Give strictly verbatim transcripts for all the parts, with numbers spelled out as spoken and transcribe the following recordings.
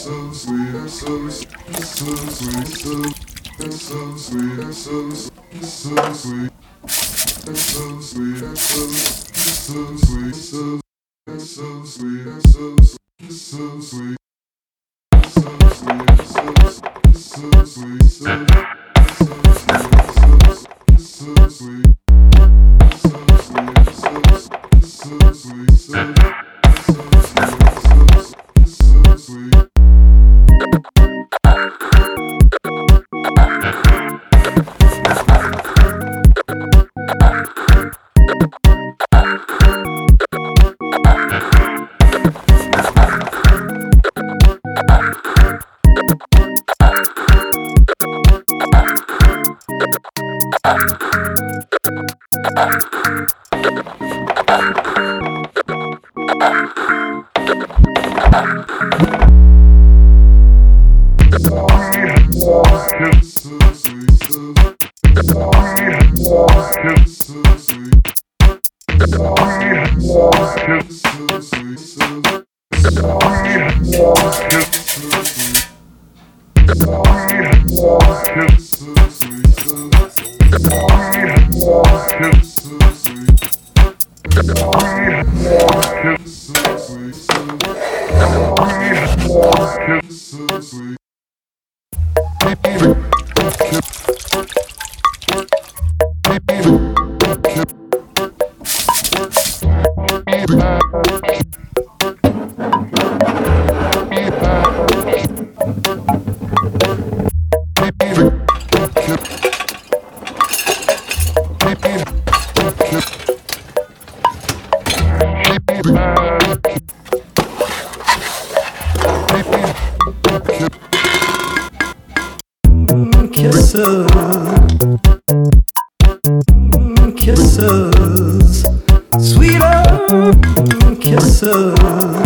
so sweet, it's so sweet, it's so sweet, so it's so sweet, it's so it's so sweet, it's so sweet, it's so it's so sweet, so it's so sweet, it's so it's so sweet, it's so sweet, it's so it's so sweet, so it's so sweet, it's so sweet, it's so it's so sweet, so it's so sweet. Kisses, kisses, sweeter kisses,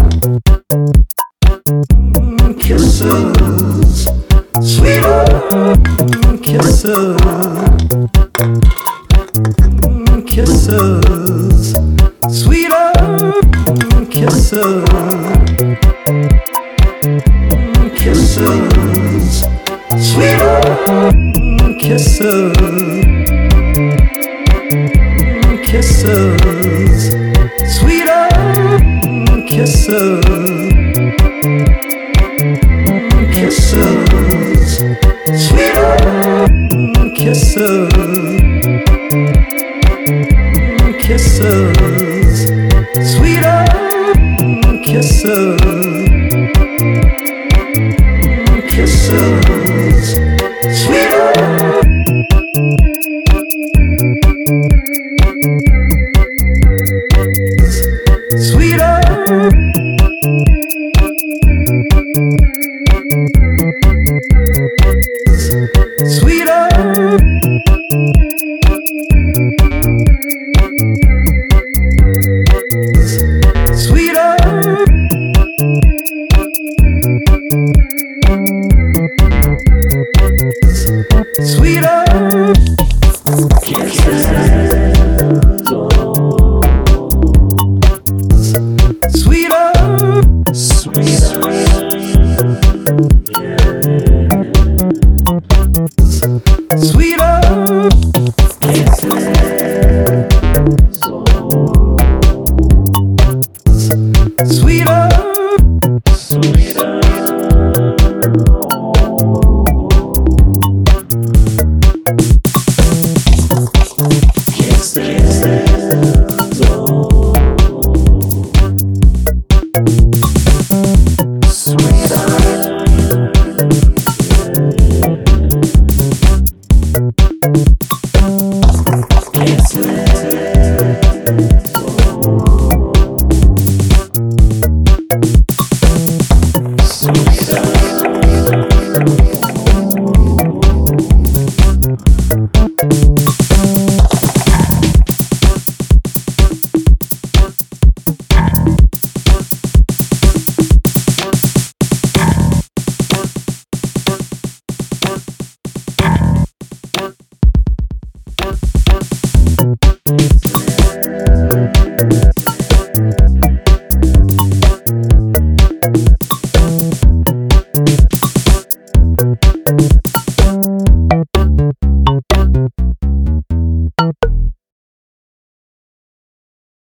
kisses, sweeter kisses, kisses, sweeter kisses, kisses, sweeter kisses, kisses, sweeter kisses, kisses, sweeter kisses, kisses, sweeter kisses, kisses, sweeter. Sweeter, sweeter, sweeter, sweeter, kisses. Sweeter, sweeter, sweeter, kisses, sweeter, sweeter.